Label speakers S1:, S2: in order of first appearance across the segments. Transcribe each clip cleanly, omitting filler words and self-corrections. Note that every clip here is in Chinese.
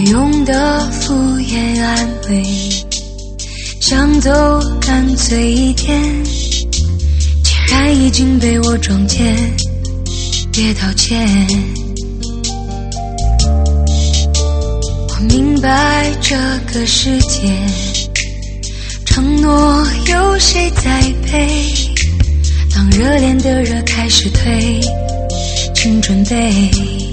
S1: 没用的敷衍安慰，想走干脆一点，既然已经被我撞见，别道歉。我明白这个世界，承诺有谁在背？当热恋的热开始退，请准备。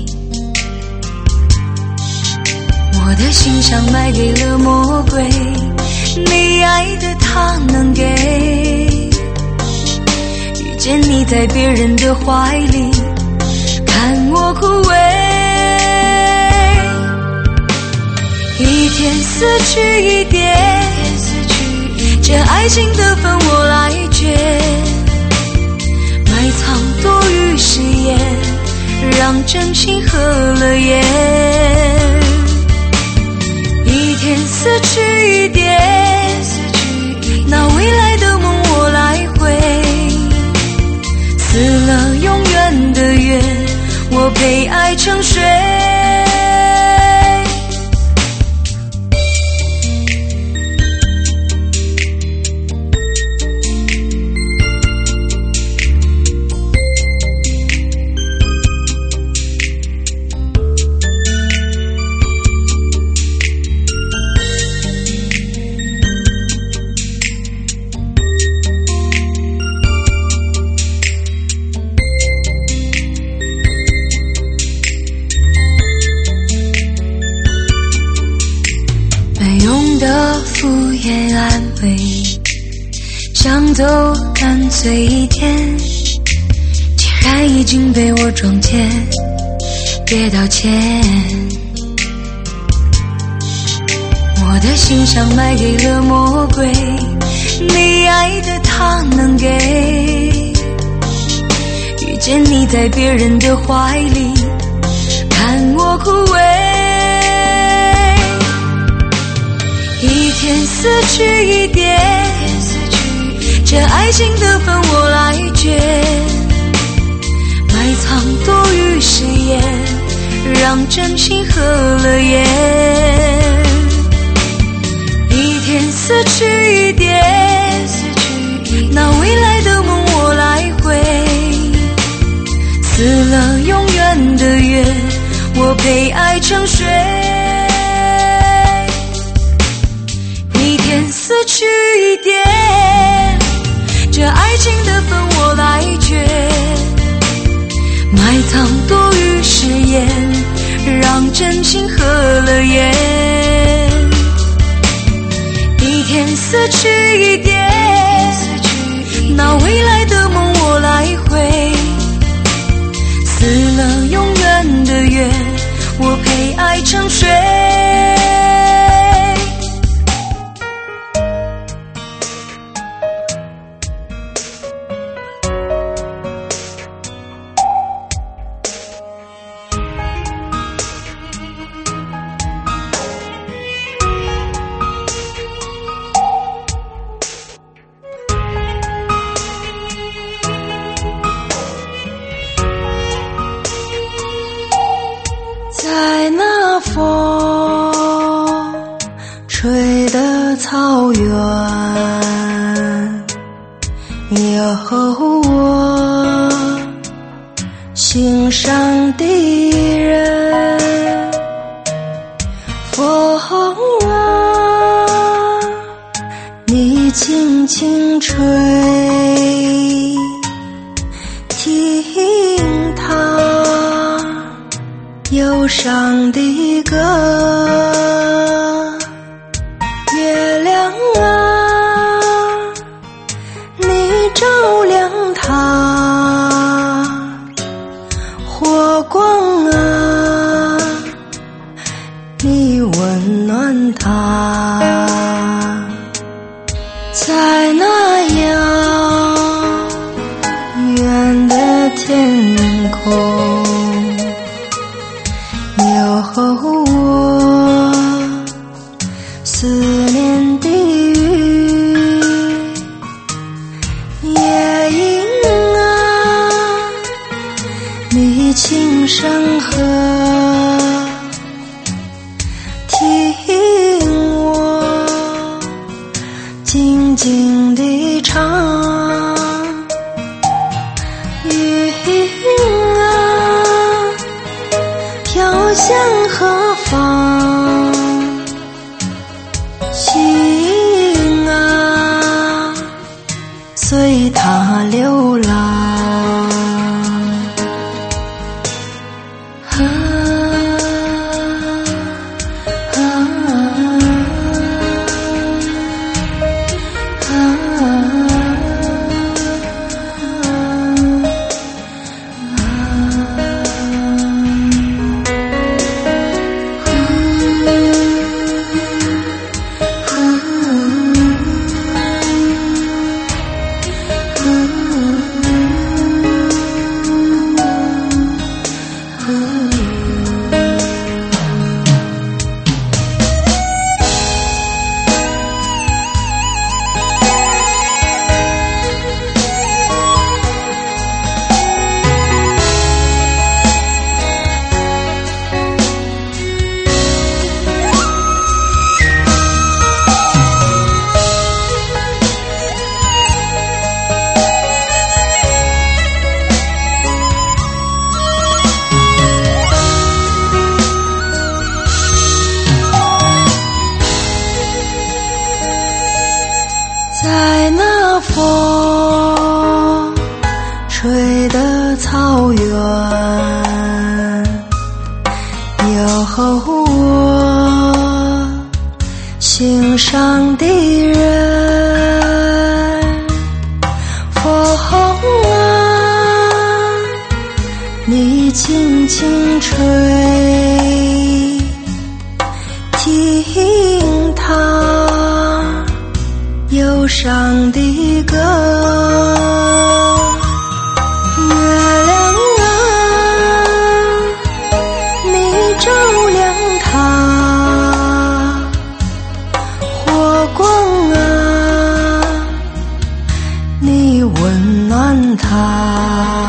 S1: 我的心像卖给了魔鬼，你爱的他能给。遇见你在别人的怀里，看我枯萎。一天死去一点，这爱情的分我来决。埋藏多余誓言，让真心合了眼。一天死去一点，那未来的梦我来回。死了永远的约，我陪爱成睡。没用的敷衍安慰，想走干脆一点，既然已经被我撞见，别道歉。我的心像卖给了魔鬼，你爱的他能给。遇见你在别人的怀里，看我枯萎。一天死去一点，这爱情的分我来决。埋藏多余誓言，让真心合了眼。一天死去一点，那未来的梦我来回。死了永远的约，我陪爱成睡。一天死去一点，这爱情的分我来决。埋藏多余誓言，让真心合了眼。一天死去一点，那未来的梦我来回。死了永远的约，我陪爱成睡。
S2: 在那风吹的草原，有我心上的人。风啊，你轻轻吹，听它忧伤的歌。月亮啊，你照亮它。火光啊，你温暖它。在那遥远的天空，有我思念的雨。夜莺啊，你轻声和， 静地唱，云啊飘向何方，心啊随它流浪。在那风吹的草原，有我心上的人。风啊，你轻轻吹，听它忧伤的歌。月亮啊，你照亮它，火光啊，你温暖它。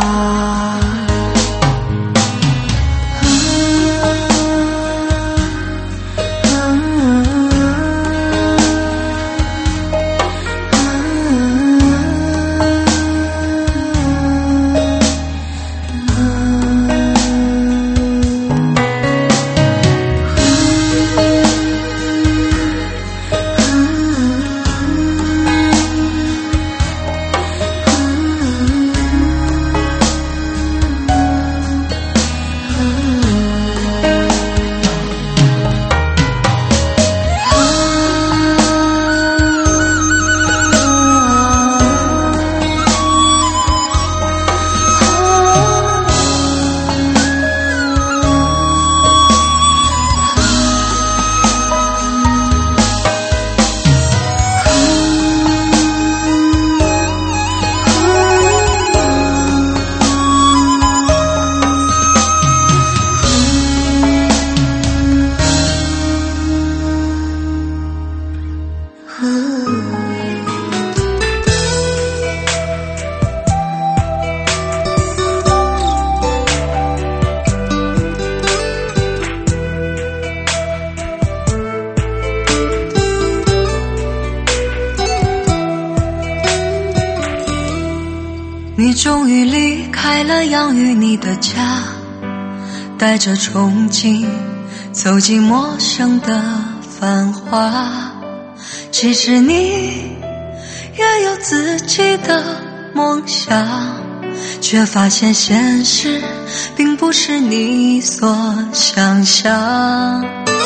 S1: 你终于离开了养育你的家，带着憧憬走进陌生的繁华。其实你也有自己的梦想，却发现现实并不是你所想象。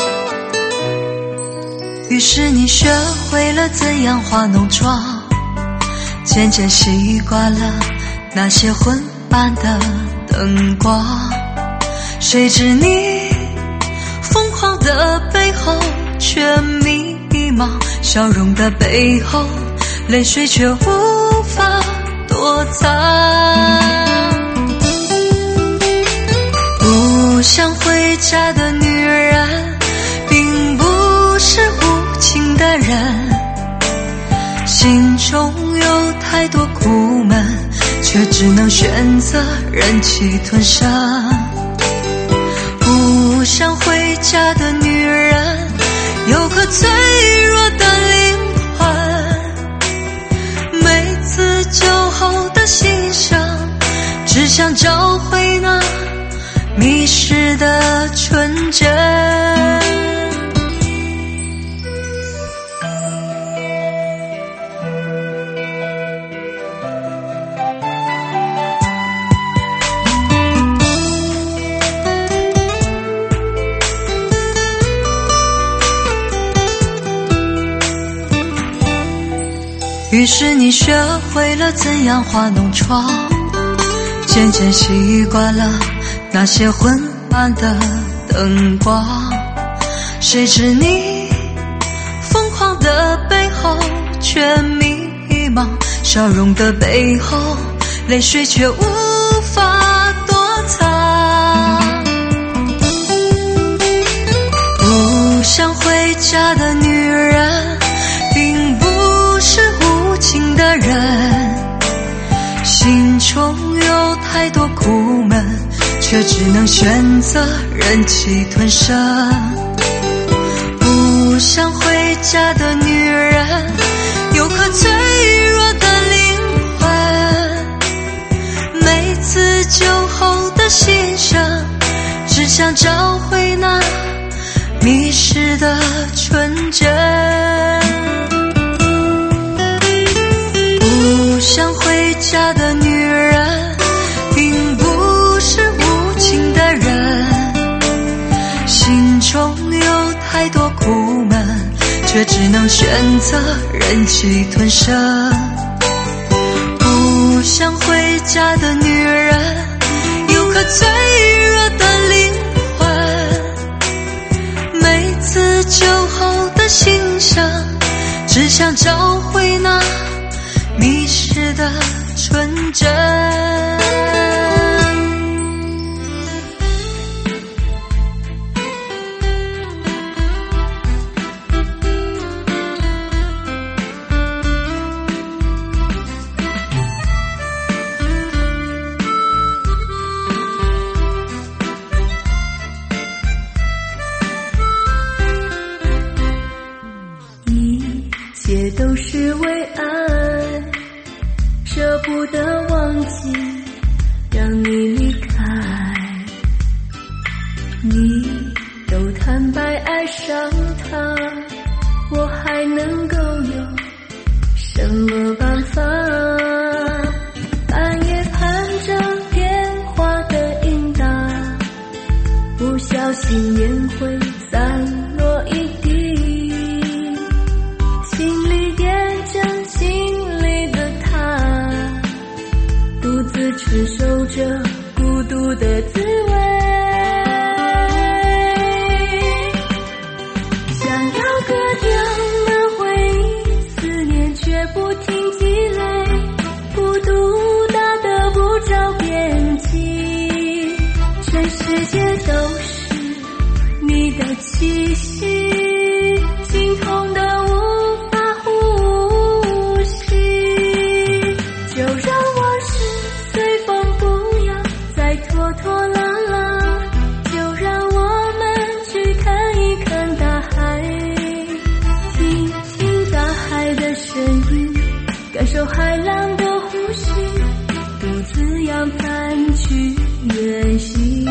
S1: 于是你学会了怎样化浓妆，渐渐习惯了那些昏暗的灯光。谁知你疯狂的背后却迷茫，笑容的背后泪水却无法躲藏。不想回家的女人并不是无情的人，心中有太多苦闷，却只能选择忍气吞声。不想回家的女人有颗脆弱的灵魂， 想找回那迷失的纯真。于是你学会了怎样画弄窗，渐渐习惯了那些昏暗的灯光。谁知你疯狂的背后却迷茫，笑容的背后泪水却无法躲藏。不想回家的女人并不是无情的人，心中有太多苦闷，却只能选择忍气吞声。不想回家的女人有颗脆弱的灵魂，每次酒后的心声，只想找回那迷失的纯真。不想回家的女人并不是无情的人，心中有太多苦闷，却只能选择忍气吞声。不想回家的女人有颗脆弱的灵魂，每次酒后的心声，只想找回那迷失的纯真。
S2: 一切都是为爱，舍不得忘记让你离开，你都坦白爱上他，我还能够有什么办法？半夜盼着电话的应答，不小心烟灰散落一地，心里点着心里的他，独自承受着孤独的滋味。想要割掉那回忆，思念却不停积累，孤独大得不着边际，全世界都是你的气息，心痛的无法呼吸，就让往事随风，不要再拖拖拉拉，就让我们去看一看大海，听听大海的声音，感受海浪的呼吸，独自扬帆去远行。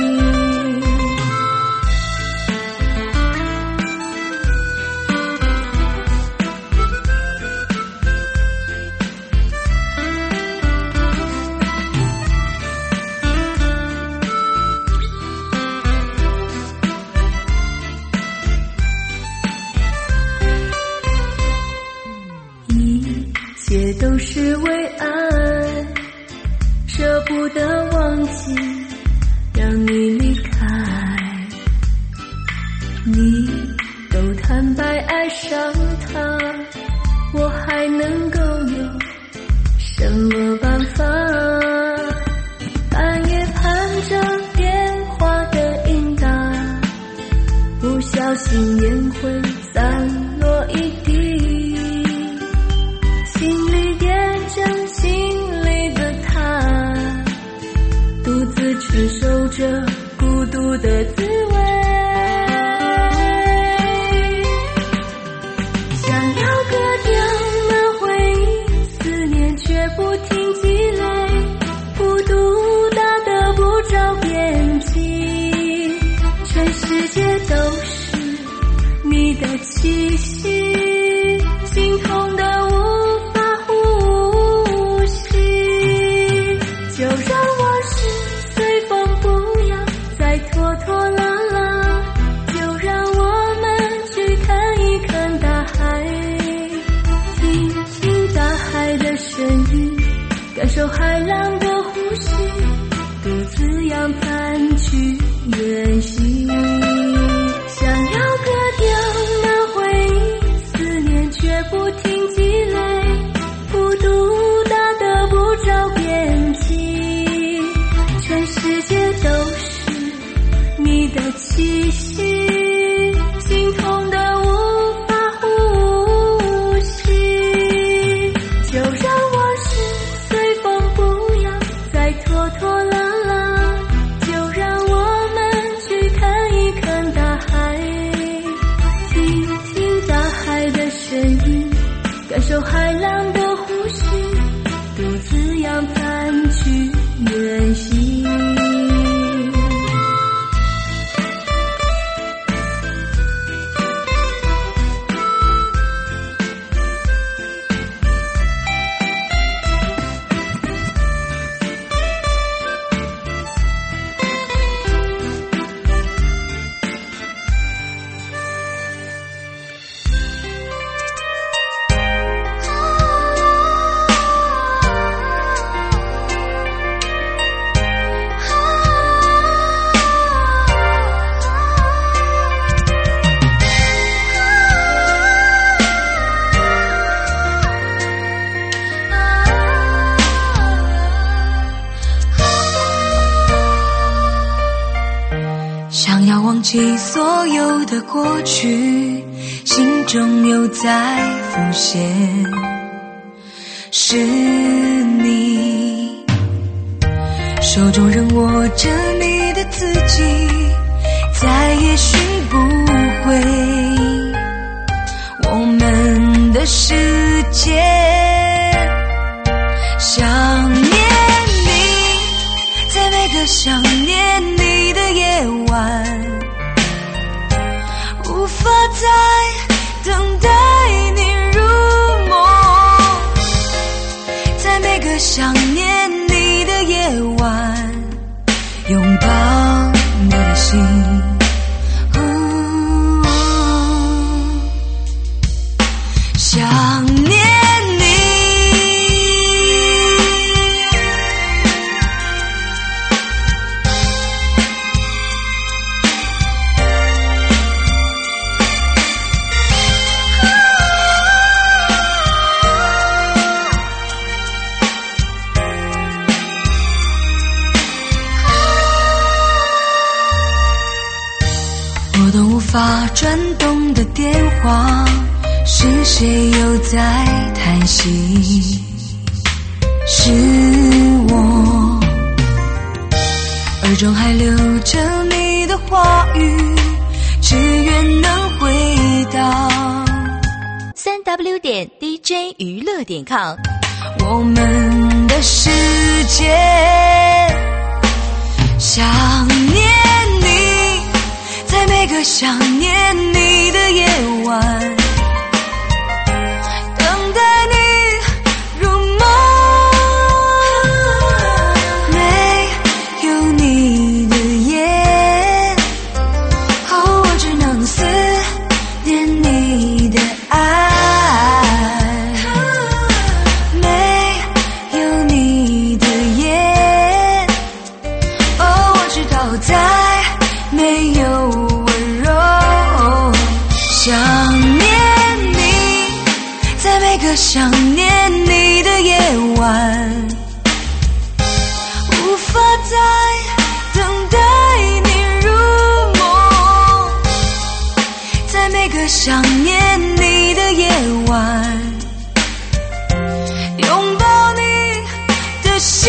S2: 一切都是为爱，舍不得忘记让你离开，你都坦白爱上他，我还能够有什么办法？半夜盼着电话的应答，不小心烟灰散落一地，心里点着心里的他，独自承受着孤独的滋味。想要割掉那回忆，思念却不停积累，孤独世界都是你的气息，心痛的无法呼吸。就让往事随风，不要再拖拖拉拉，就让我们去看一看大海，听听大海的声音，感受海浪的呼吸，独自扬帆去远行。想要割掉那回忆，思念却不停积累，孤独大得不着边际。全世界都是你的气息，心痛的无法呼吸。就让往事随风，不要再拖拖拉拉，就让我们去看一看大海，听听大海的声音，感受海浪的呼吸，独自扬帆去远行。
S1: 想要忘记所有的过去，心中又在浮现，是你手中仍握着你的字迹，再也寻不回我们的世界。想念你，在每个想念你的夜晚，无法再等待你入梦，在每个想念你的夜晚，拥抱你的心。想念我都无法转动的电话，是谁又在叹息？是我，耳中还留着你的话语，只愿能回到
S3: 3w.dj娱乐.com
S1: 我们的世界。想念你，在每个想念你的夜晚，等待你入梦。没有你的夜，我只能思念你的爱。没有你的夜，我知道再没有温柔。想念你，在每个想念你的夜晚，无法再等待你入梦，在每个想念你的夜晚，拥抱你的心。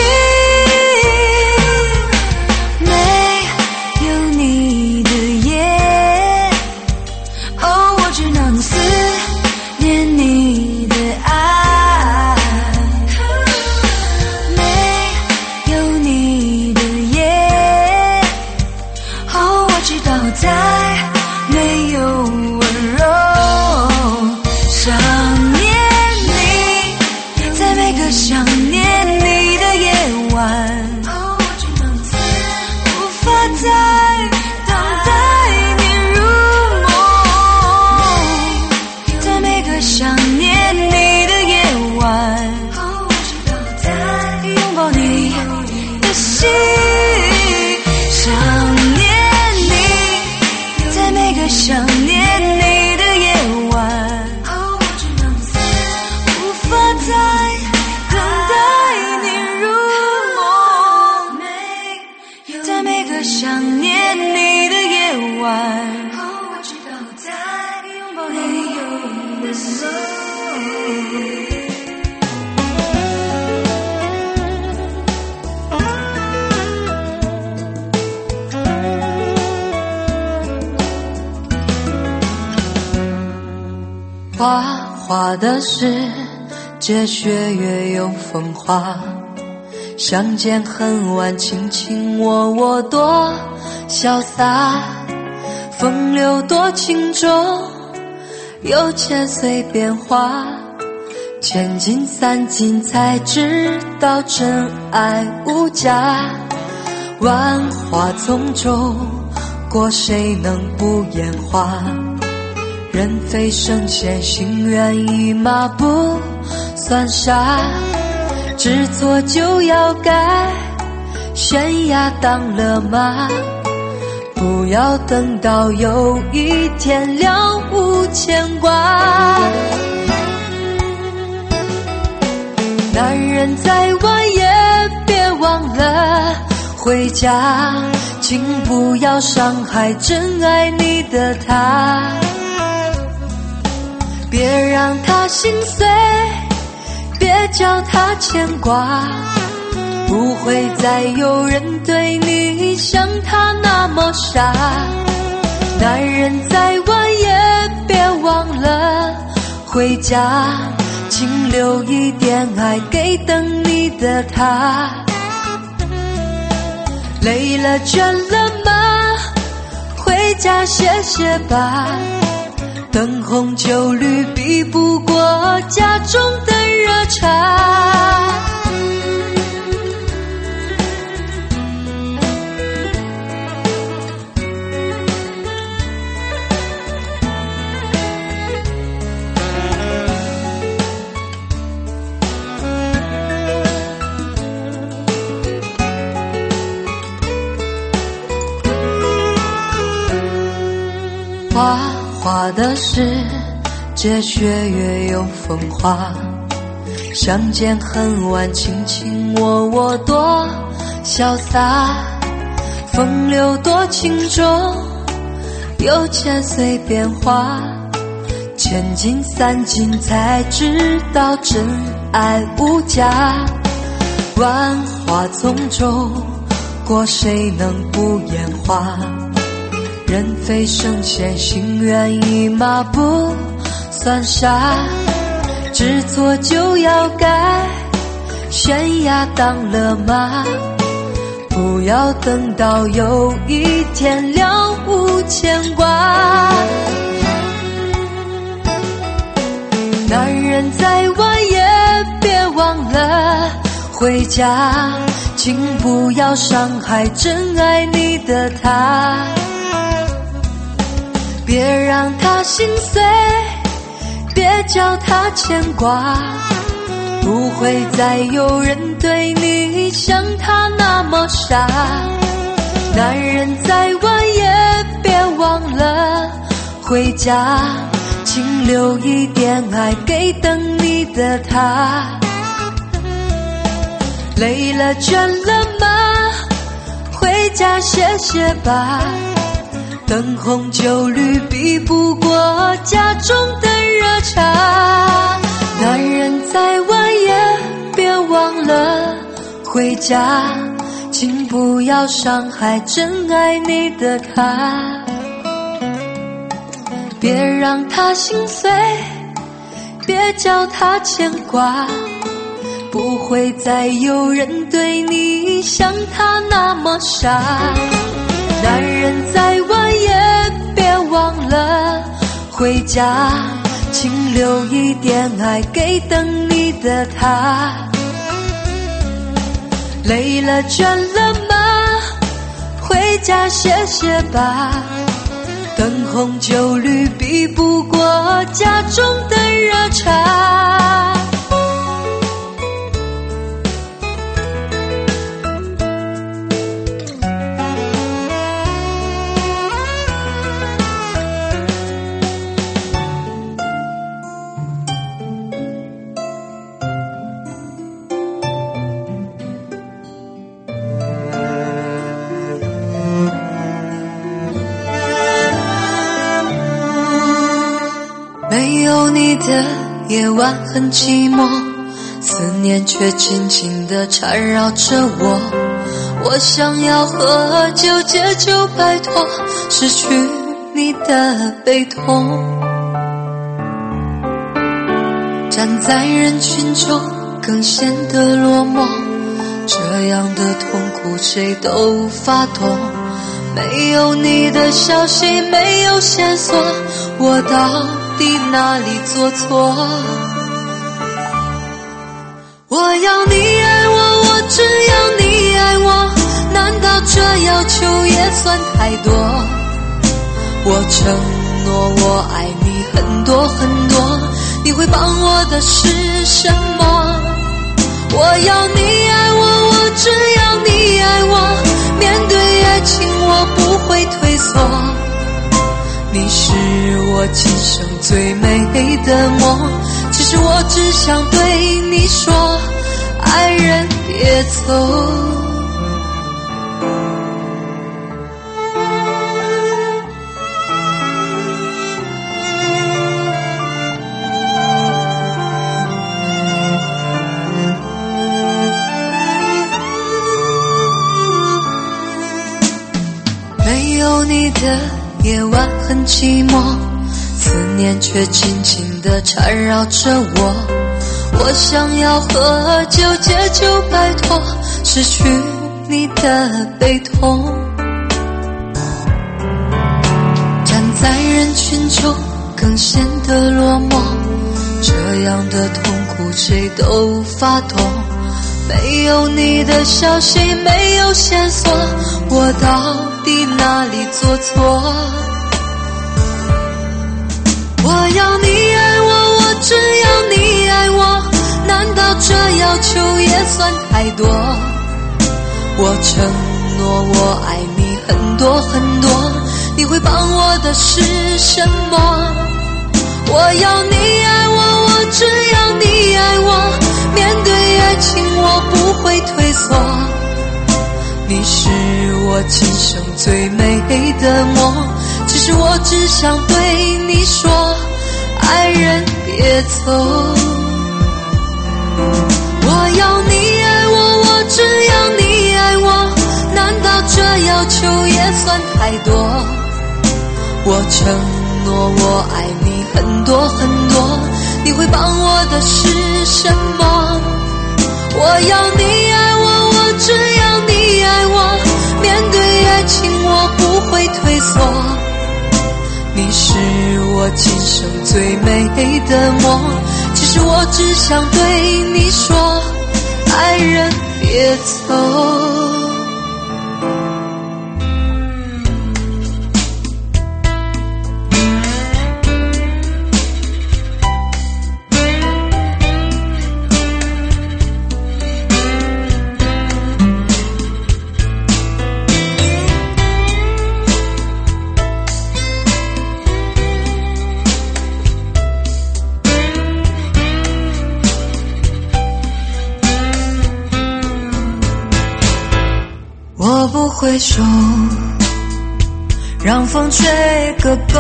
S1: 没有你的夜，我只能思念你的爱。没有你的夜，我知道在没有温柔。想念你，在每个想念你的夜晚，无法再等待你入梦。在每个想念你的夜晚，拥抱你的心。想念你，在每个想念你的夜晚，无法再等待你入梦。在每个想念你的夜晚，拥抱你的心。花花的世界，雪月又风华。相见恨晚，卿卿我我多潇洒。风流多情中，有千岁变化。千金散尽才知道真爱无价。万花丛中，过谁能不眼花？人非圣贤，心猿意马不算傻。知错就要改，悬崖当了马。不要等到有一天了无牵挂。男人再晚也别忘了回家，请不要伤害真爱你的他。别让他心碎，别叫他牵挂。不会再有人对你像他那么傻。男人再晚也别忘了回家，请留一点爱给等你的他。累了倦了吗？回家歇歇吧。灯红酒绿比不过家中的热茶。花花的世界，雪月又风华。相见恨晚，卿卿我我多潇洒。风流多情中，有千岁变化。千金散尽才知道真爱无价。万花丛中，过谁能不眼花？人非圣贤，心猿意马不算傻。知错就要改，悬崖当了马。不要等到有一天了无牵挂。男人再晚也别忘了回家，请不要伤害真爱你的他。别让他心碎，别叫他牵挂。不会再有人对你像他那么傻。男人再晚也别忘了回家，请留一点爱给等你的他。累了倦了吗？回家歇歇吧。灯红酒绿比不过家中的热茶。男人再晚也别忘了回家，请不要伤害真爱你的他。别让他心碎，别叫他牵挂。不会再有人对你像他那么傻。男人再晚也别了回家，请留一点爱给等你的他。累了倦了吗？回家歇歇吧，灯红酒绿比不过家中的热茶。没有你的夜晚很寂寞，思念却紧紧地缠绕着我。我想要喝酒解救摆脱失去你的悲痛，站在人群中更显得落寞，这样的痛苦谁都无法懂。没有你的消息，没有线索，我到底哪里做错？我要你爱我，我只要你爱我，难道这要求也算太多？我承诺我爱你很多很多，你会帮我的是什么？我要你爱我，我只要你爱我，面对爱情我不会退缩。你是我今生最美的梦，其实我只想对你说，爱人别走。没有你的夜晚很寂寞，思念却紧紧地缠绕着我。我想要喝酒解救摆脱失去你的悲痛，站在人群中更显得落寞，这样的痛苦谁都无法懂。没有你的消息，没有线索，我到底哪里做错？我要你爱我，我只要你爱我，难道这要求也算太多？我承诺我爱你很多很多，你会帮我的是什么？我要你爱我，我只要你爱我，面对爱情我不会退缩。你是我今生最美的梦，其实我只想对你说，爱人别走。我要你爱我，我只要你爱我，难道这要求也算太多？我承诺我爱你很多很多，你会帮我的是什么？我要你爱我，我只要你爱我，面对爱情我不会退缩。你是我今生最美的梦，其实我只想对你说，爱人别走。我不会说，让风吹个够，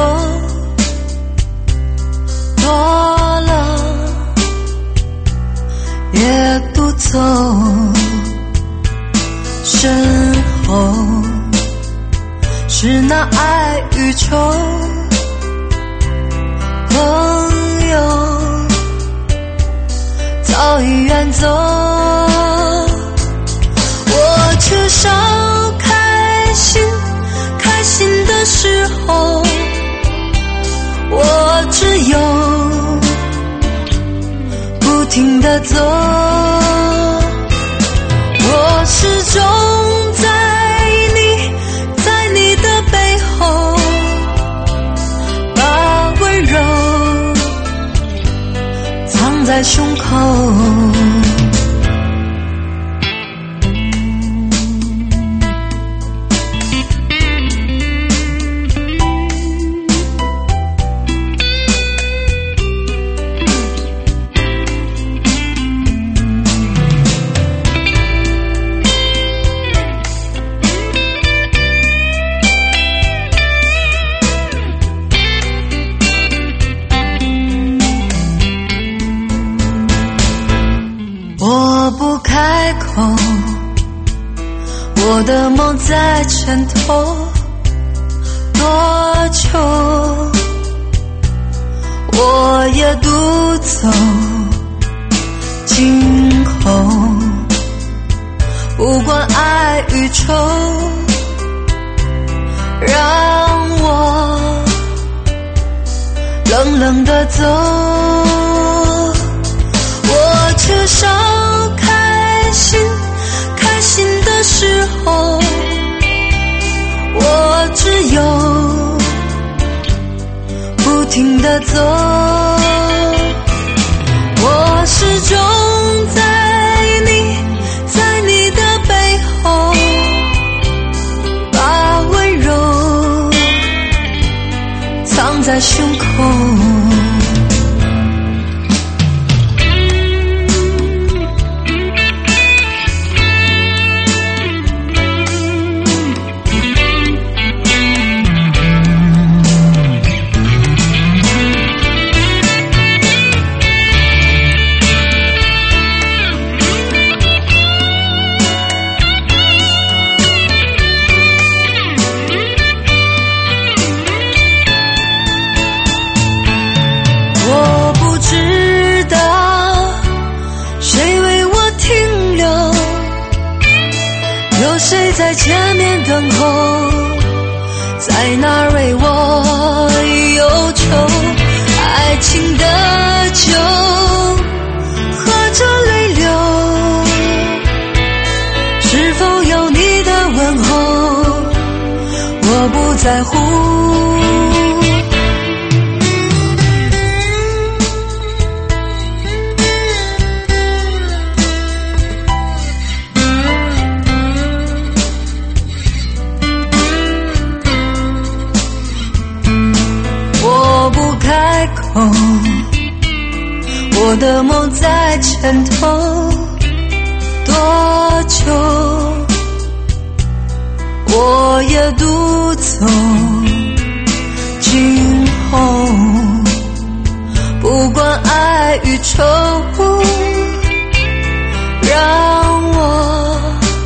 S1: 多了也不走，身后是那爱与愁，朋友早已远走。我缺少开心的时候， 停地走，我始终在你的背后，把温柔藏在胸口。我不开口，我的梦在沉透多久，我也独走今后，不管爱与愁，让我冷冷地走。我缺少开心的时候，我只有不停地走。我始终在你的背后，把温柔藏在胸口。谁在前面等候，在那儿为我忧愁？爱情的酒，喝着泪流，是否有你的问候？我不在乎。我的梦在沉透多久，我也独走今后，不管爱与愁，让我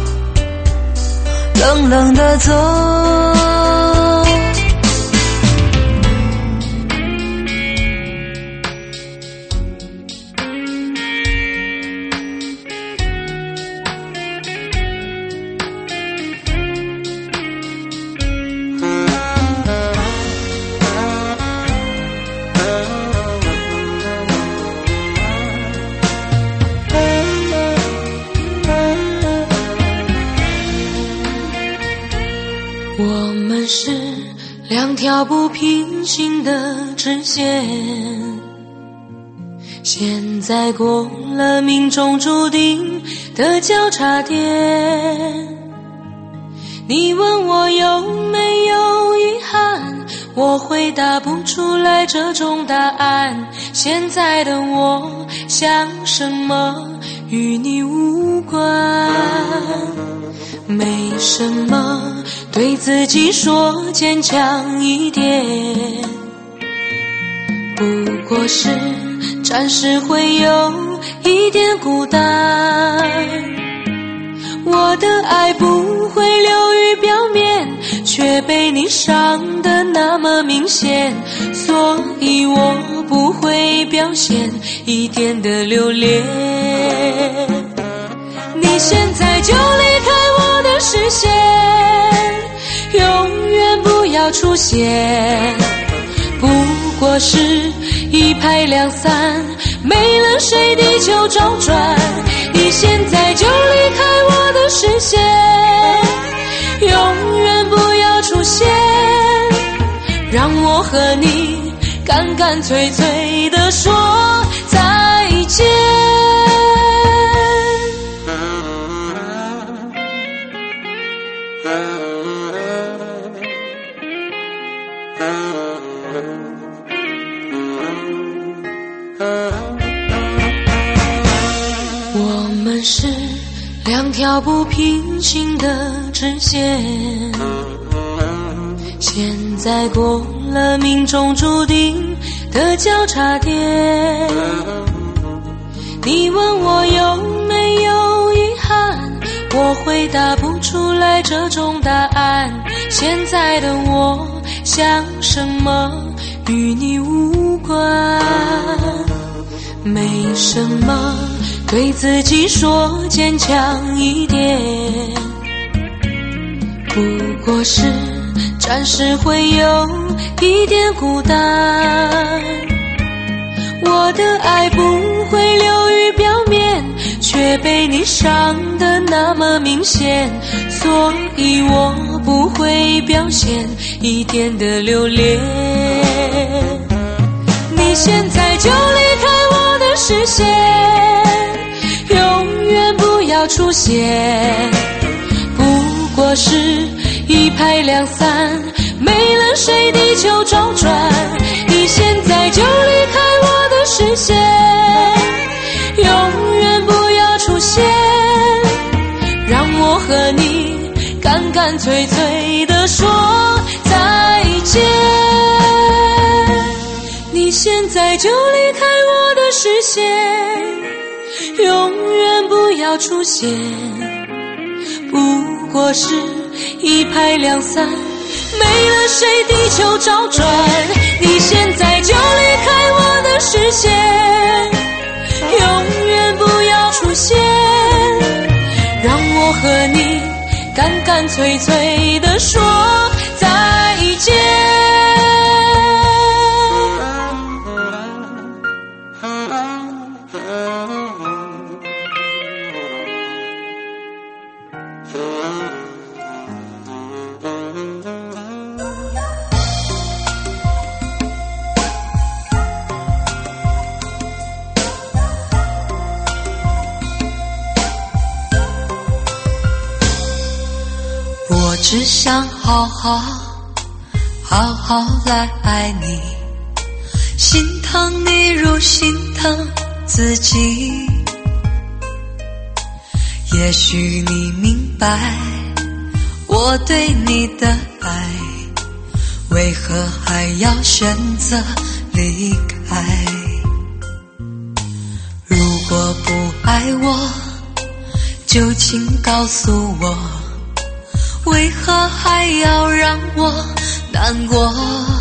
S1: 冷冷地走。
S2: 我们是两条不平行的直线，现在过了命中注定的交叉点。你问我有没有遗憾，我回答不出来这种答案。现在的我想什么与你无关，没什么，对自己说坚强一点，不过是暂时会有一点孤单。我的爱不会流于表面，却被你伤得那么明显，所以我不会表现一点的留恋。你现在就离开我的视线，永远不要出现，不过是一拍两散，没了谁的地球找转，你现在就离开我的视线，永远不要出现，让我和你干干脆脆地说再见。我们是两条不平行的直线，现在过了命中注定的交叉点。你问我有没有遗憾，我回答不出来这种答案。现在的我想什么与你无关，没什么，对自己说坚强一点，不过是暂时会有一点孤单。我的爱不会流于表面，却被你伤得那么明显，所以我不会表现一点的留恋。你现在就离开我的视线，永远不要出现，不过是一拍两散，没了谁地球找转。你现在就离开我的视线，永远不要出现，让我和你干干脆脆地说再见。你现在就离开我的视线，永远不要出现，不过是一拍两散，没了谁地球找转。你现在就离开我的视线，永远不要出现，让我和你干干脆脆地说再见。
S1: 我只想好好来爱你，心疼你如心疼自己。也许你明白我对你的爱，为何还要选择离开？如果不爱我，就请告诉我，为何还要让我难过？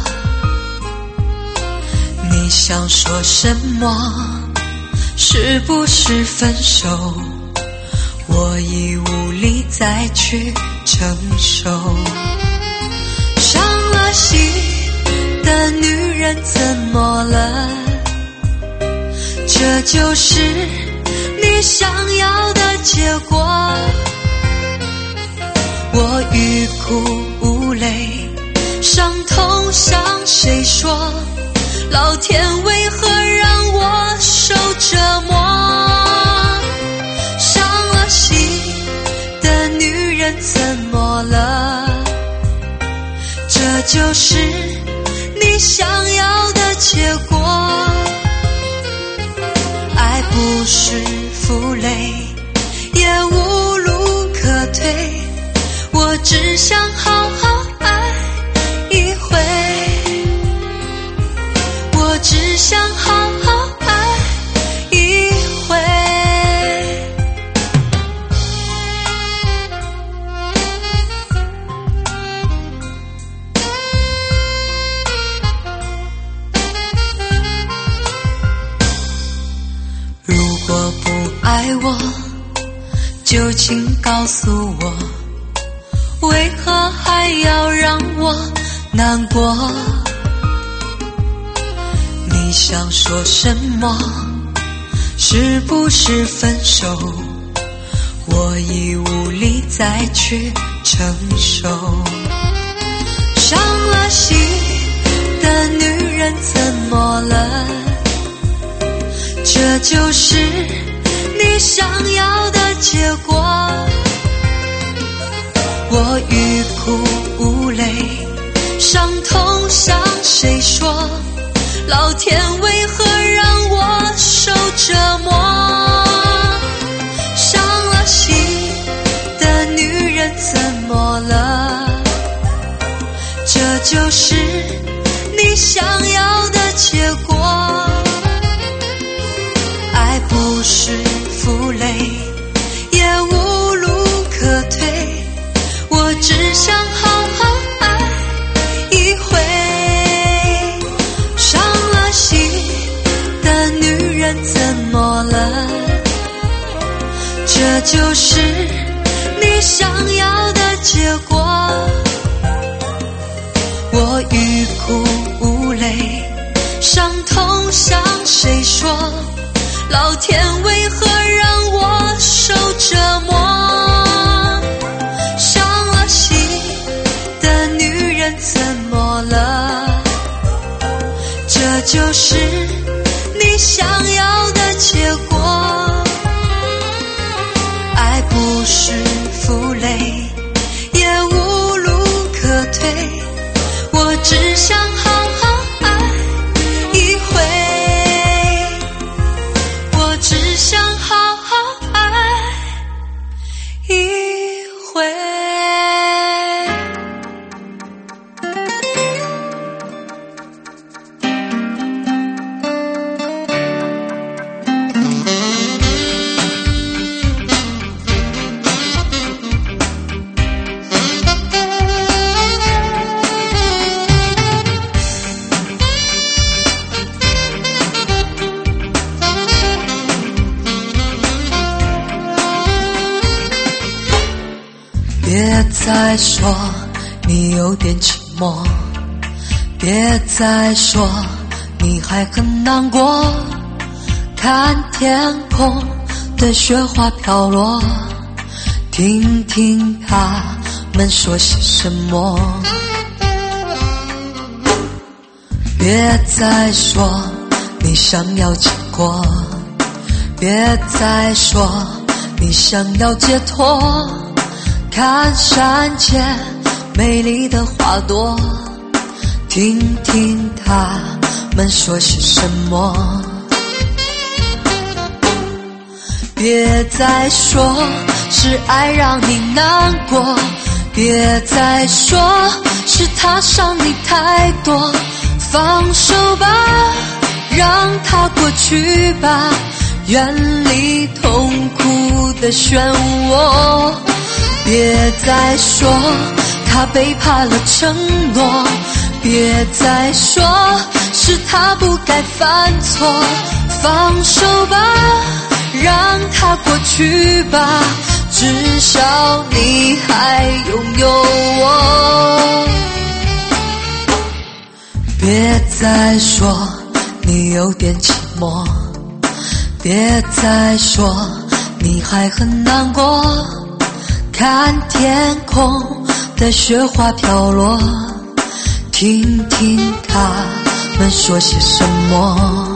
S1: 你想说什么？是不是分手？我已无力再去承受。伤了心的女人怎么了？这就是你想要的结果。我欲哭无泪，伤痛向谁说？老天为何让我受折磨？伤了心的女人怎么了？这就是你想要的结果。爱不是负累，也无路可退，我只想好好爱一回，我只想好好爱一回。如果不爱我，就请告诉我，为何还要让我难过？你想说什么？ 是不是分手？我已无力再去承受。伤了心的女人怎么了？这就是你想要的结果。我欲哭无泪，伤痛向谁说？老天为何让我受折磨？伤了心的女人怎么了？这就是你想要的结果。爱不是负累，也无路可退，我只想好好爱一回。伤了心的女人怎么了？这就是你想要的结果。我欲哭无泪，伤痛向谁说？老天为何让我受折磨？伤了心的女人怎么了？这就是你想要的结果。爱不是负累，也无路可退，我只想好好爱一回，我只想好好爱一回。别再说你有点寂寞，别再说你还很难过。看天空的雪花飘落，听听他们说些什么。别再说你想要结果，别再说你想要解脱。看山间美丽的花朵，听听他们说些什么。别再说是爱让你难过，别再说是他伤你太多。放手吧，让它过去吧，远离痛苦的漩涡。别再说他背叛了承诺，别再说是他不该犯错。放手吧，让它过去吧，至少你还拥有我。别再说你有点寂寞，别再说你还很难过。看天空的雪花飘落，听听他们说些什么。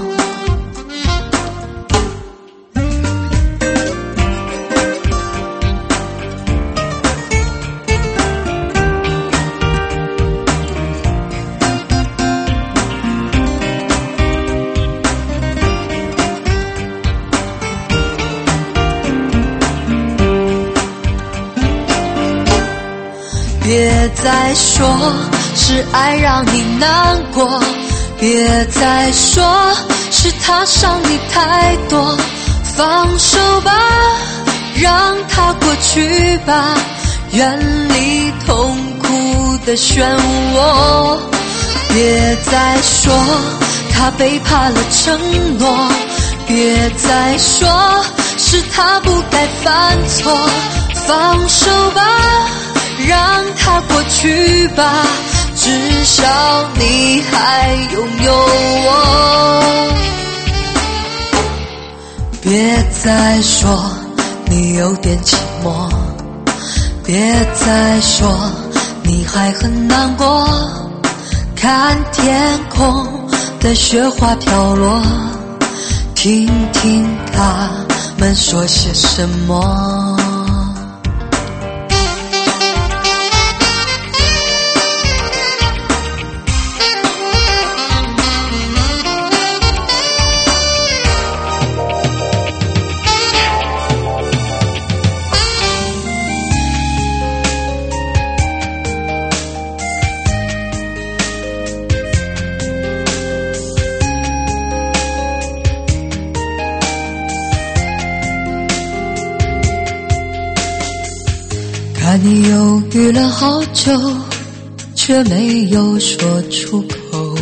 S1: 别再说是爱让你难过，别再说是他伤你太多。放手吧，让它过去吧，远离痛苦的漩涡。别再说他背叛了承诺，别再说是他不该犯错。放手吧，让它过去吧，至少你还拥有我。 别再说你有点寂寞，别再说你还很难过，看天空的雪花飘落，听听他们说些什么。看你犹豫了好久，却没有说出口。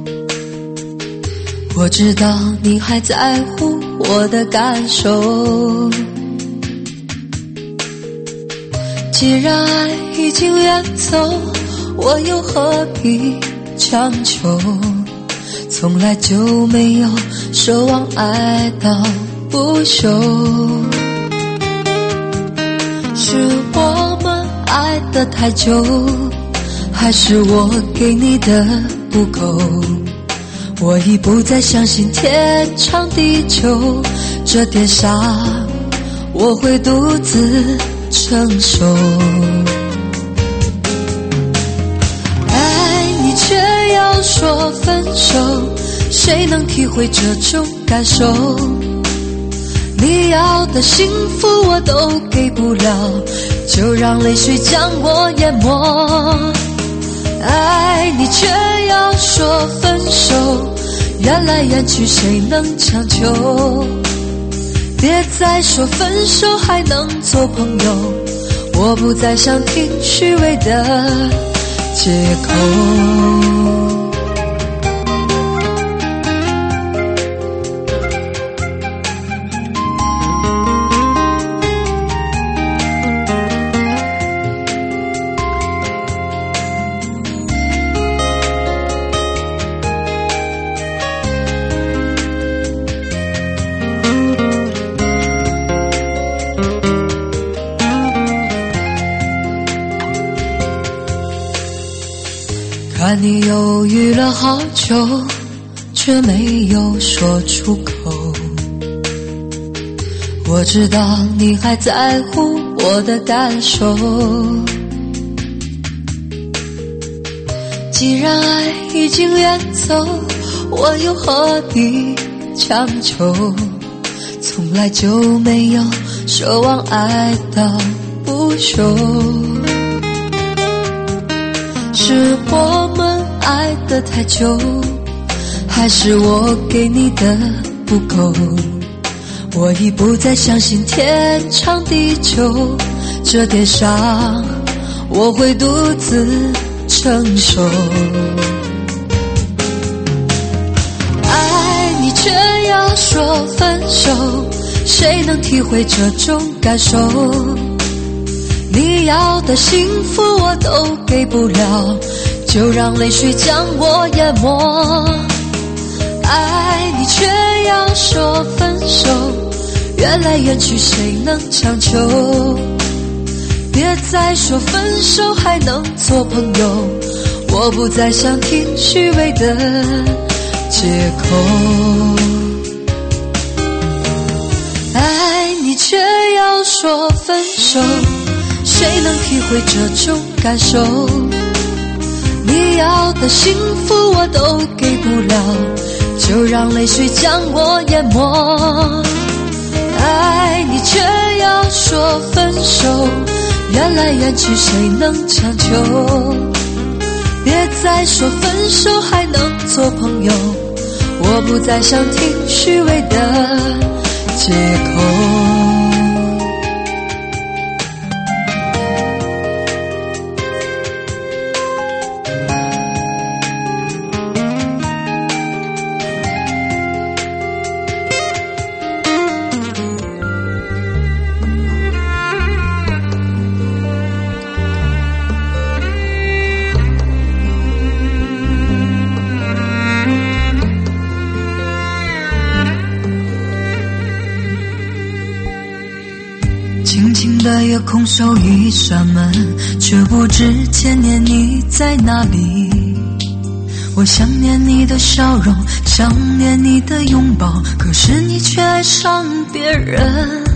S1: 我知道你还在乎我的感受，既然爱已经远走，我又何必强求？从来就没有奢望爱到不朽，是我们爱得太久，还是我给你的不够？我已不再相信天长地久，这点伤我会独自承受。爱你却要说分手，谁能体会这种感受？你要的幸福我都给不了，就让泪水将我淹没。爱你却要说分手，缘来缘去谁能强求？别再说分手还能做朋友，我不再想听虚伪的借口。看你犹豫了好久，却没有说出口。我知道你还在乎我的感受，既然爱已经远走，我又何必强求？从来就没有奢望爱到不朽，是我们爱得太久，还是我给你的不够？我已不再相信天长地久，这点伤我会独自承受。爱你却要说分手，谁能体会这种感受？你要的幸福我都给不了，就让泪水将我淹没。爱你却要说分手，缘来缘去谁能强求？别再说分手还能做朋友，我不再想听虚伪的借口。爱你却要说分手，谁能体会这种感受？你要的幸福我都给不了，就让泪水将我淹没。爱你却要说分手，缘来缘去谁能强求？别再说分手还能做朋友，我不再想听虚伪的借口。 的夜空守一扇门，却不知千年你在哪里。我想念你的笑容，想念你的拥抱，可是你却爱上别人。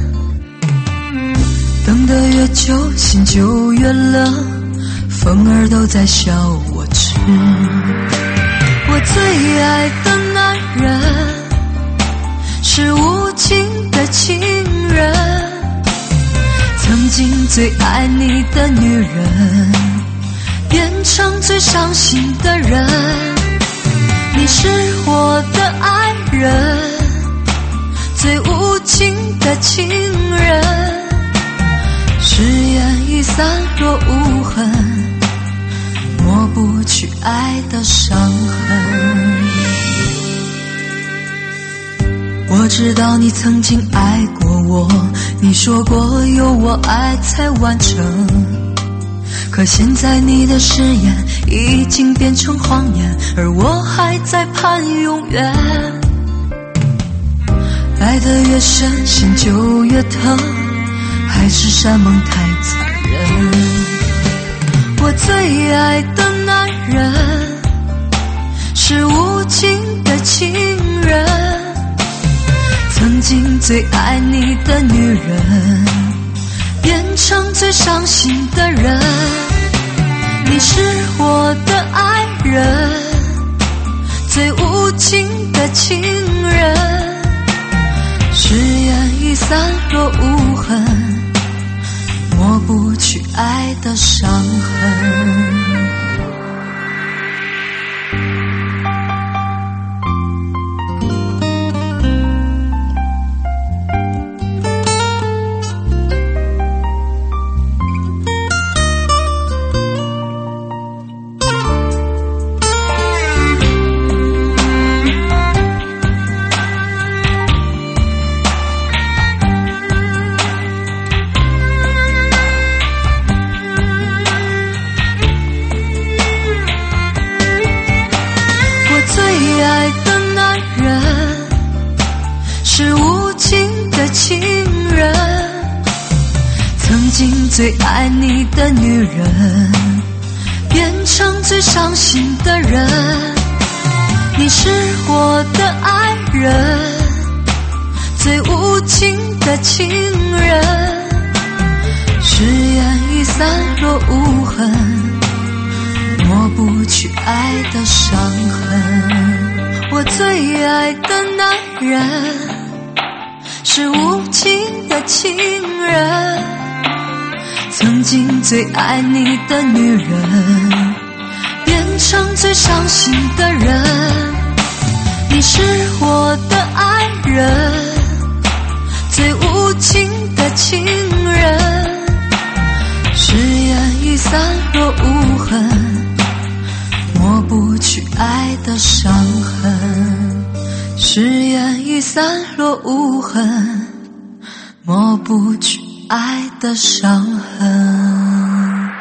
S1: 等得越久，心就越冷，风儿都在笑我痴。我最爱的男人是无情的情人，曾经最爱你的女人变成最伤心的人。你是我的爱人，最无情的情人，誓言已散落无痕，抹不去爱的伤痕。我知道你曾经爱过我，你说过有我爱才完成，可现在你的誓言已经变成谎言，而我还在盼永远。爱得越深，心就越疼，海誓山盟太残忍。我最爱的男人是无情的情人，曾经最爱你的女人变成最伤心的人。你是我的爱人，最无情的情人，誓言已散落无痕，抹不去爱的伤痕。最爱你的女人变成最伤心的人。你是我的爱人，最无情的情人，誓言已散落无痕，抹不去爱的伤痕。我最爱的男人是无情的情人，曾经最爱你的女人变成最伤心的人。你是我的爱人，最无情的情人，誓言已散落无痕，抹不去爱的伤痕。誓言已散落无痕，抹不去爱的伤痕。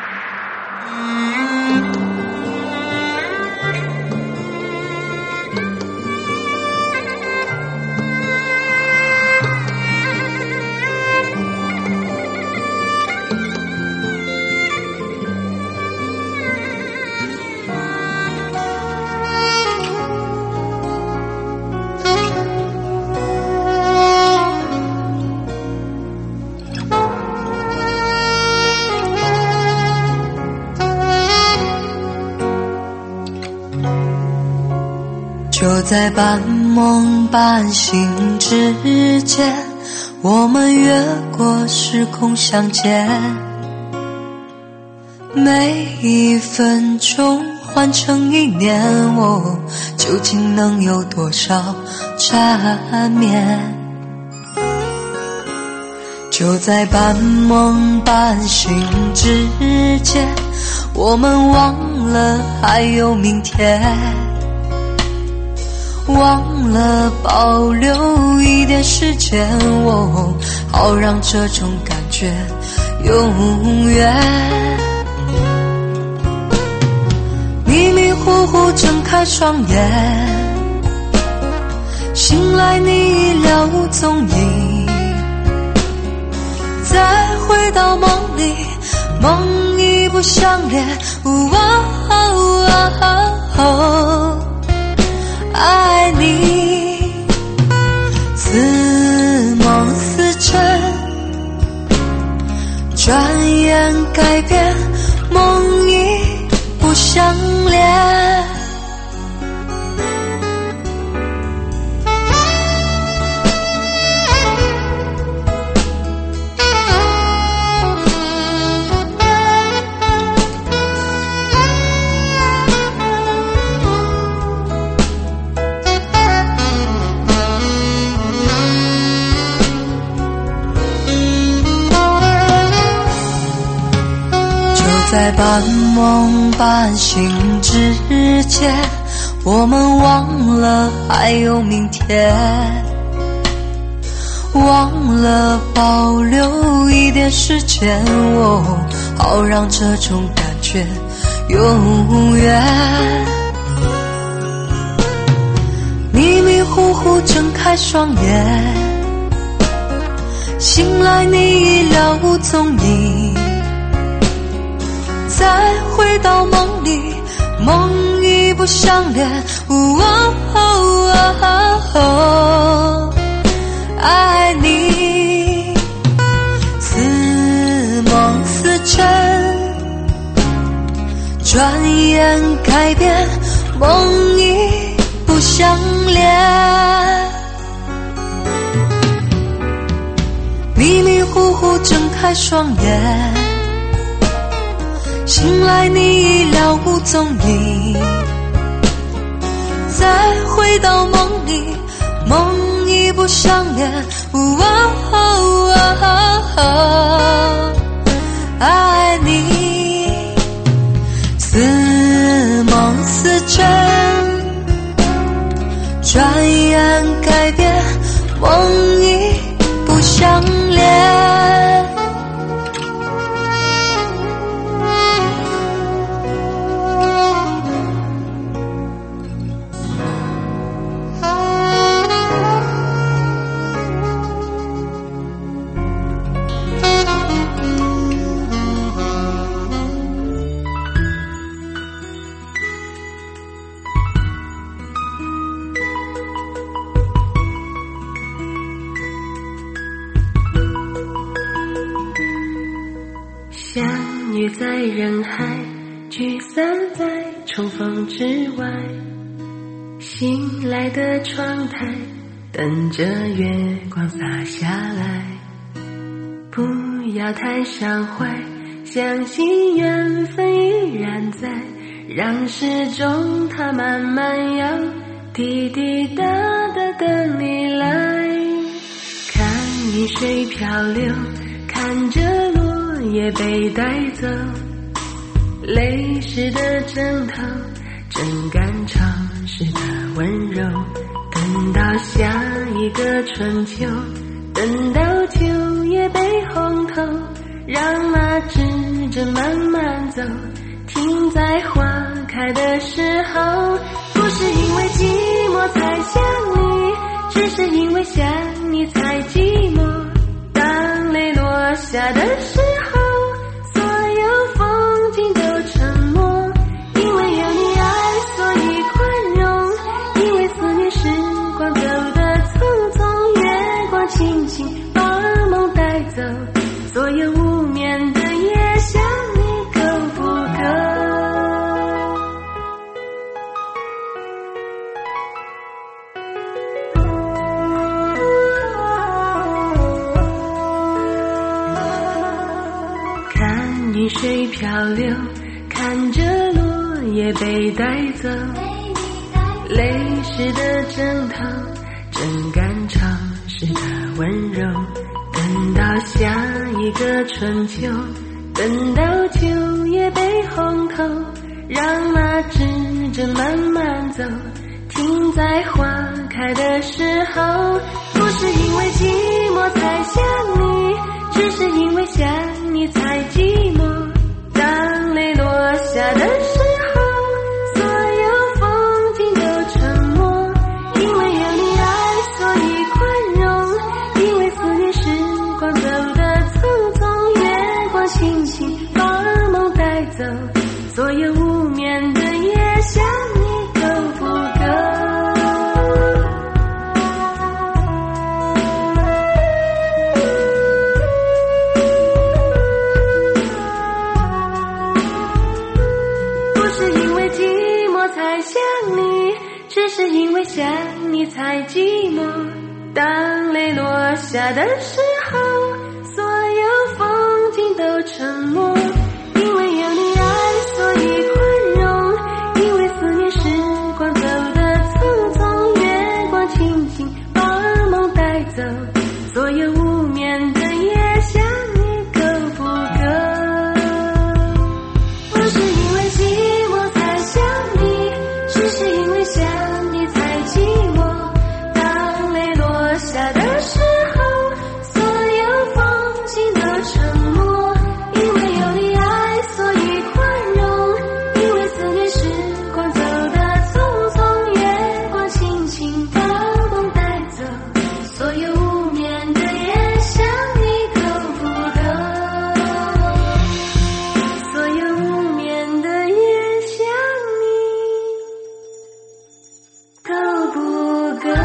S1: 就在半梦半醒之间，我们越过时空相见，每一分钟换成一年，我究竟能有多少缠绵？就在半梦半醒之间，我们忘了还有明天，忘了保留一点时间，好让这种感觉永远。迷迷糊糊睁开双眼，醒来你已了无踪影，在回到梦里，梦已不相连。爱你，似梦似真，转眼改变，梦已不相连。在半梦半醒之间，我们忘了还有明天，忘了保留一点时间，好让这种感觉永远。迷迷糊糊睁开双眼，醒来你已了无踪影。再回到梦里，梦已不相连。爱你，似梦似真，转眼改变，梦已不相连。迷迷糊糊睁开双眼，醒来你已了无踪影。再回到梦里，梦已不相连。爱你，似梦似真，转眼改变，梦已不相连。
S2: 相遇在人海，聚散在重逢之外。醒来的窗台，等着月光洒下来。不要太伤怀，相信缘分依然在，让时钟它慢慢摇，滴滴答答等你来。看云水漂流，看着落叶被带走，泪湿的枕头，真感潮湿的温柔。等到下一个春秋，等到秋叶被红透，让那指针慢慢走，停在花开的时候。不是因为寂寞才想你，只是因为想你才寂寞。当泪落下的时候，所有风景都沉默。因为有你爱，所以宽容，因为思念时光走得匆匆，月光轻轻把梦带走，所有无眠的夜想你够不够。看云水漂流，看着落叶被带走，泪湿的枕头，真感潮湿的温柔。等到下一个春秋，等到秋叶被红透，让那指针慢慢走，停在花开的时候。不是因为寂寞才想你，只是因为想你才寂寞。当泪落下的时候，所有风景都沉默。因为有你爱，所以宽容，因为思念时光走得匆匆，月你才寂寞。当泪落下的时候，所有风景都沉默。因为有你爱，所以宽容。因为思念时光走得匆匆，月光轻轻把梦带走。所有无眠的夜，想你够不够？不是因为寂寞才想你，只是因为想你才寂寞。当泪落下的时候，所有风景都沉默。因为有你爱，所以宽容。因为思念时光走得匆匆，月光轻轻把梦带走。所有无眠的夜，想你够不够？所有无眠的夜，想你够不够？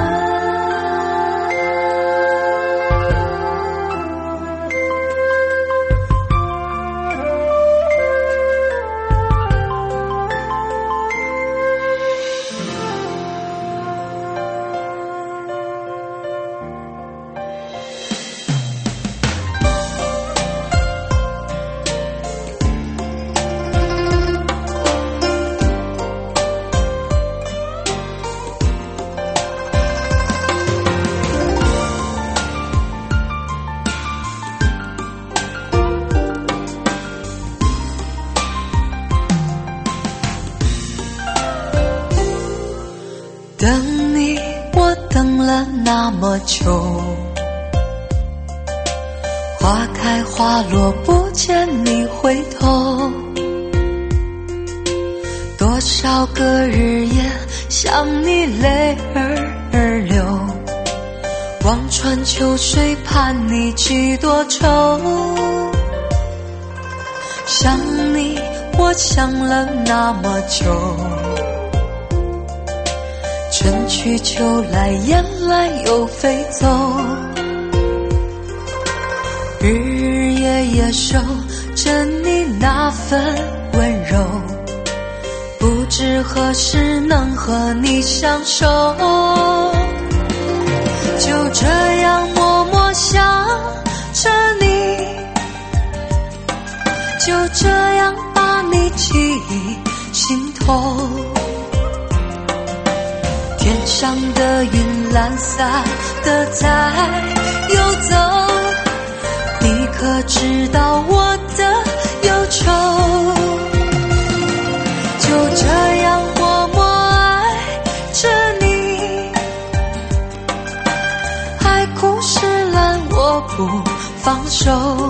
S1: 等你，我等了那么久，花开花落不见你回头，多少个日夜想你泪儿流，望穿秋水盼你几多愁。想你，我想了那么久，春去秋来，雁来又飞走，日日夜夜守着你那份温柔，不知何时能和你相守。就这样默默想着你，就这样把你记忆心头。天上的云懒散的在游走，你可知道我的忧愁？就这样默默爱着你，海枯石烂我不放手，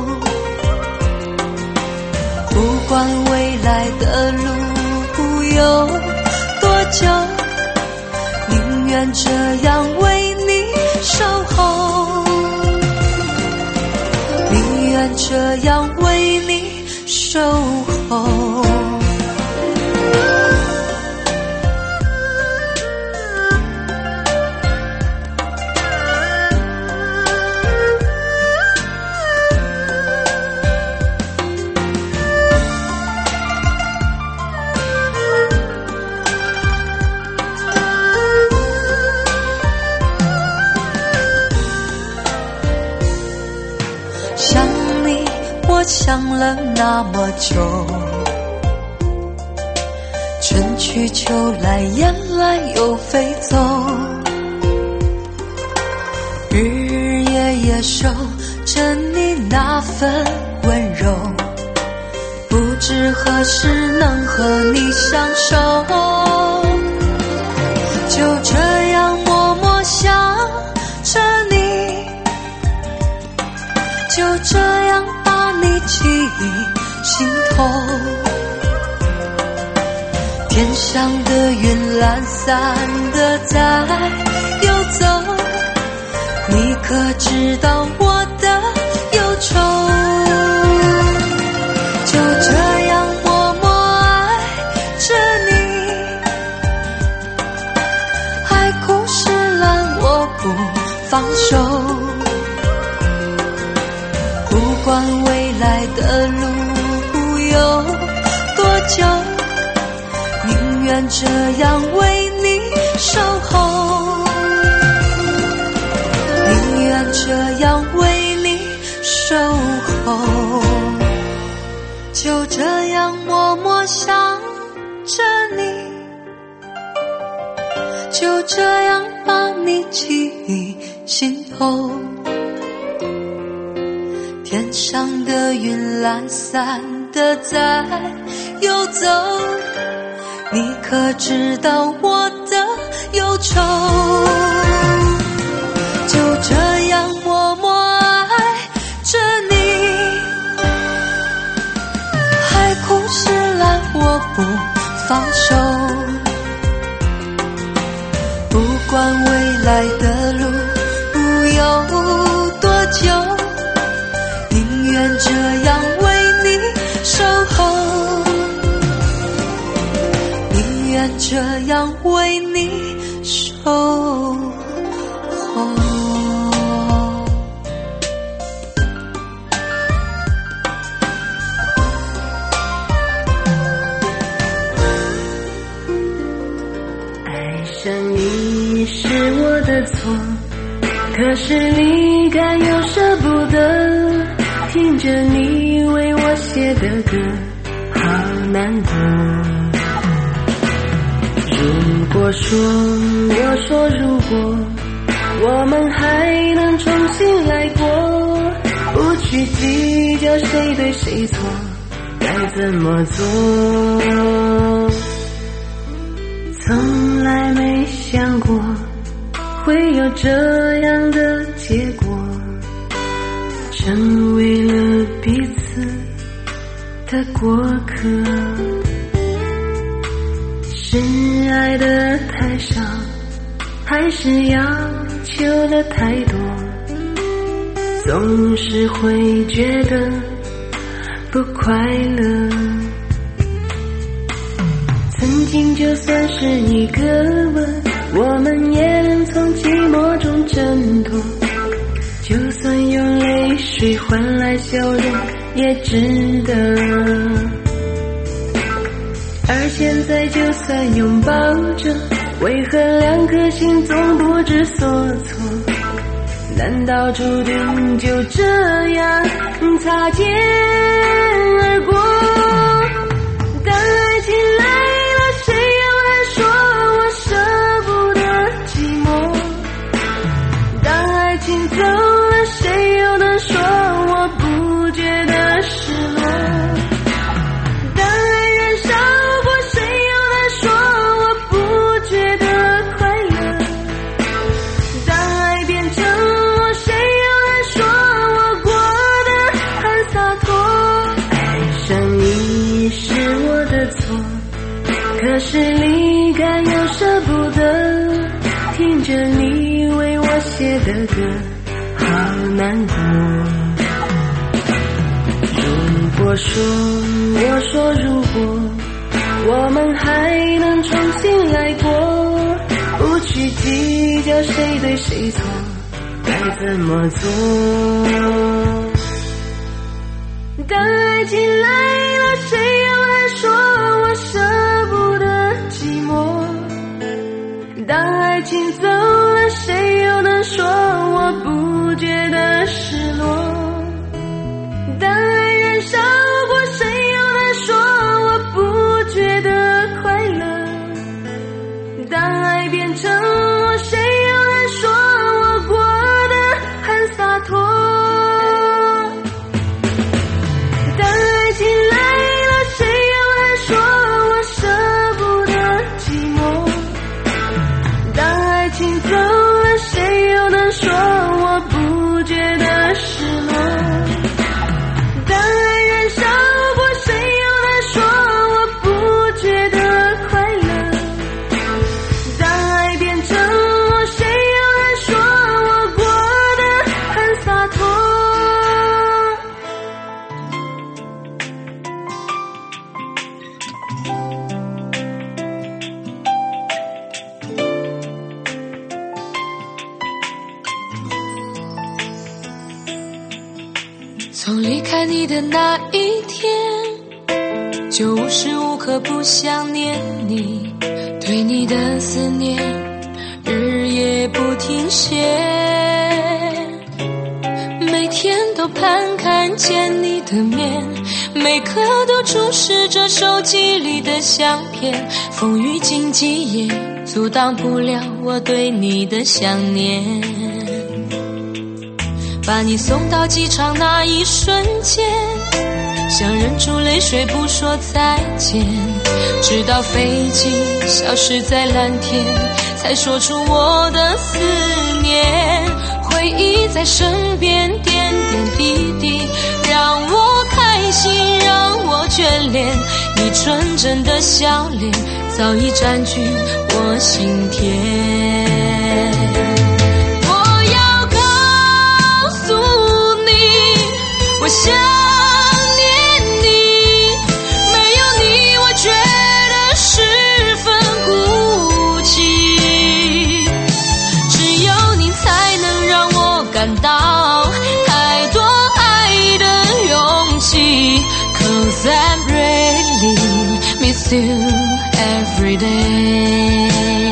S1: 不管未来的路有多久，宁愿这样为你守候，宁愿这样为你守候。想你，我想了那么久，春去秋来，雁来又飞走，日日夜夜守着你那份温柔，不知何时能和你相守。就这样默默想着你，就这样把你记忆心头。天上的云懒散的在游走，你可知道我的忧愁？就这样默默爱着你，海枯石烂我不放手，不管未来的路有多久，宁愿这样为你守候， 样默默想着你，就这样把你记忆心头。天上的云懒散的在游走，你可知道我的忧愁？就这样默默爱着你，海枯石烂我不放手，不管未来的路有多久，宁愿这样为你守候，宁愿这样为你守候。
S2: 爱上你是我的错，可是离开又舍不得，听着你为我写的歌，好难过。如果说，我说如果我们还能重新来过，不去计较谁对谁错，该怎么做？从来没想过会有这样的结果，成为了彼此的过客。是爱的太少，还是要求的太多？总是会觉得不快乐。曾经就算是一个吻，我们也能从寂寞中挣脱，就算用泪水换来笑容也值得。而现在就算拥抱着，为何两颗心总不知所措？难道注定就这样擦肩而过？当爱情来了，谁又能说我舍不得寂寞？当爱情走了，谁又能说我不觉得失落？当爱燃烧过，谁又能说我不觉得快乐？当爱变成我，谁又能说我过得很洒脱？爱上你是我的错，可是离开又舍不得，听着你为我写的歌，好难过。如果说，我说如果我们还能重新来过，不去计较谁对谁错，该怎么做？当爱情来了，谁又能说我舍不得寂寞？当爱情走了，谁又能说我不觉得失落？当爱燃烧过，谁又能说我不觉得快乐？当爱变成我，谁又能说我过得很洒脱？当爱情来了，谁又能说我舍不得寂寞？当爱情走了，谁又能说我不觉得失落？当爱燃烧过，谁又能说我不觉得快乐？当爱变成我，谁又能说我过得很洒脱？
S1: 从离开你的那一天，就无时无刻不想念你，对你的思念日夜不停歇，每天都盼看见你的面， 每刻都注视着手机里的相片，风雨经济也阻挡不了我对你的想念。把你送到机场那一瞬间，想忍住泪水不说再见，直到飞机消失在蓝天，才说出我的思念。回忆在身边点点滴滴，让我开心，让我眷恋。你纯真的笑脸早已占据我心田。我要告诉你，我想念你，没有你我觉得十分孤寂，只有你才能让我感到太多爱的勇气。 Cause I really miss you every day。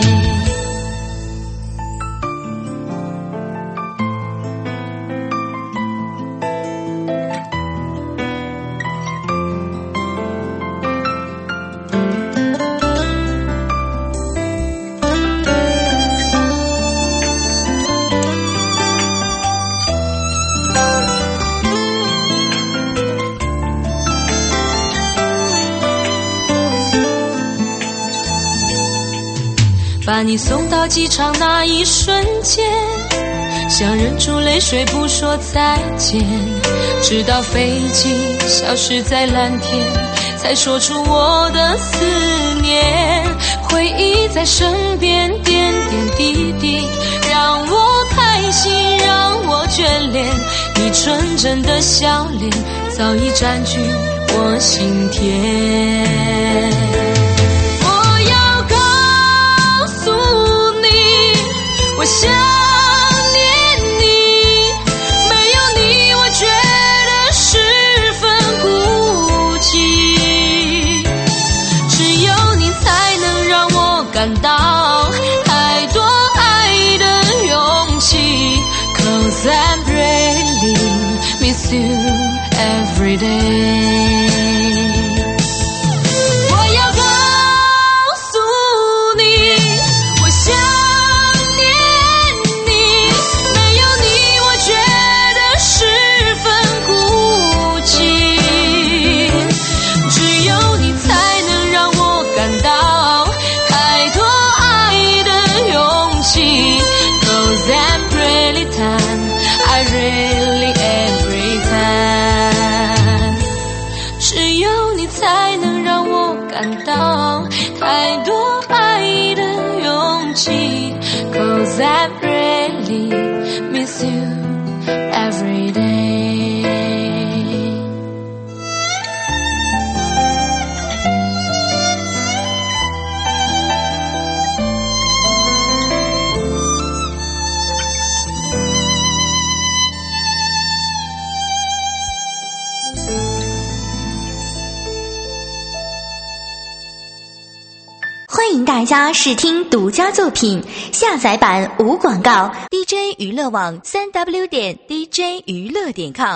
S1: 把你送到机场那一瞬间，想忍住泪水不说再见，直到飞机消失在蓝天，才说出我的思念。回忆在身边点点滴滴，让我开心，让我眷恋。你纯真的笑脸早已占据我心田。我想念你，没有你我觉得十分孤寂，只有你才能让我感到太多爱的勇气。 Cause I really miss you every day。 我要告诉你，我想I really every time， 只有你才能让我感到太多爱的勇气。 Cause I really miss you every day。
S3: 欢迎大家试听独家作品，下载版无广告。DJ 娱乐网3w.dj娱乐.com